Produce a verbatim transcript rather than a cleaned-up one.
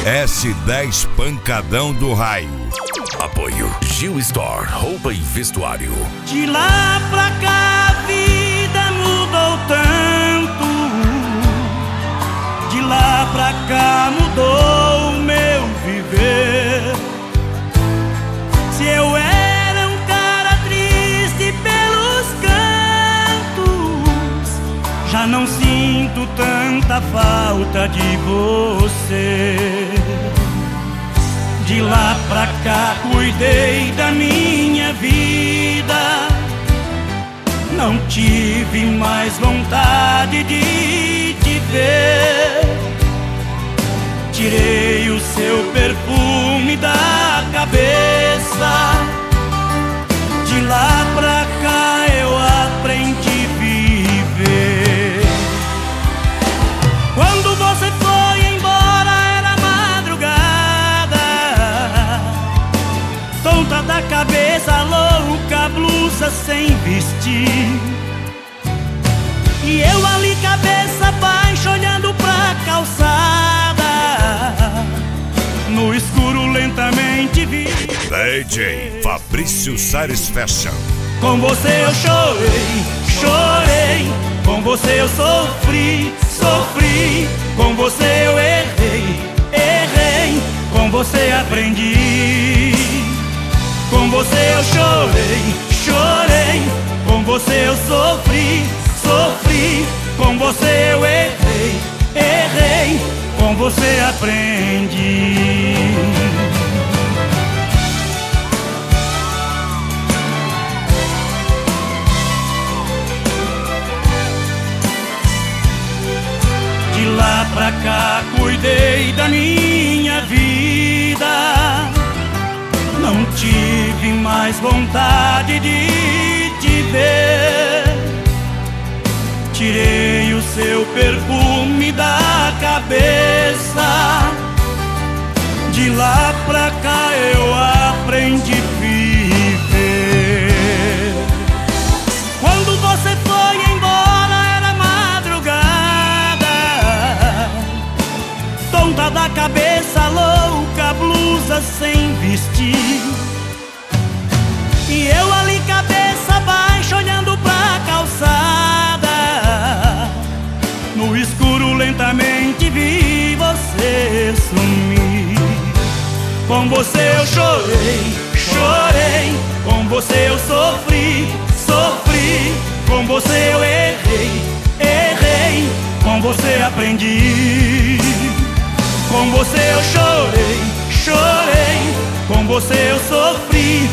S dez Pancadão do Raio. Apoio Gil Store, roupa e vestuário. De lá pra cá a vida mudou tanto. De lá pra cá mudou o meu viver. Se eu era um cara triste pelos cantos, já não sinto tanta falta de você. De lá pra cá cuidei da minha vida, não tive mais vontade de te ver. Tirei o seu perfume da cabeça. De lá pra cá eu aprendi a viver. Quando você foi embora era madrugada, tonta da cabeça, louca, blusa sem vestir. E eu ali cabeça baixa olhando pra calçada, no escuro lentamente vi D J Fabrício Sares Fashion. Com você eu chorei, chorei. Com você eu sofri, sofri. Com você eu errei, errei. Com você aprendi. Com você eu chorei, chorei. Com você eu sofri, sofri. Com você eu errei, errei. Com você aprendi. De lá pra cá cuidei da minha vida, não tive mais vontade de te ver. Tirei o seu perfume da cabeça. De lá pra cá eu aprendi a viver. Quando você foi embora era madrugada, tonta da cabeça, louca, blusa sem vestir. E eu ali cabeça baixa olhando pra calçada, no escuro lentamente vi você sumir. Com você eu chorei, chorei. Com você eu sofri, sofri. Com você eu errei, errei. Com você aprendi. Com você eu chorei, chorei. Com você eu sofri,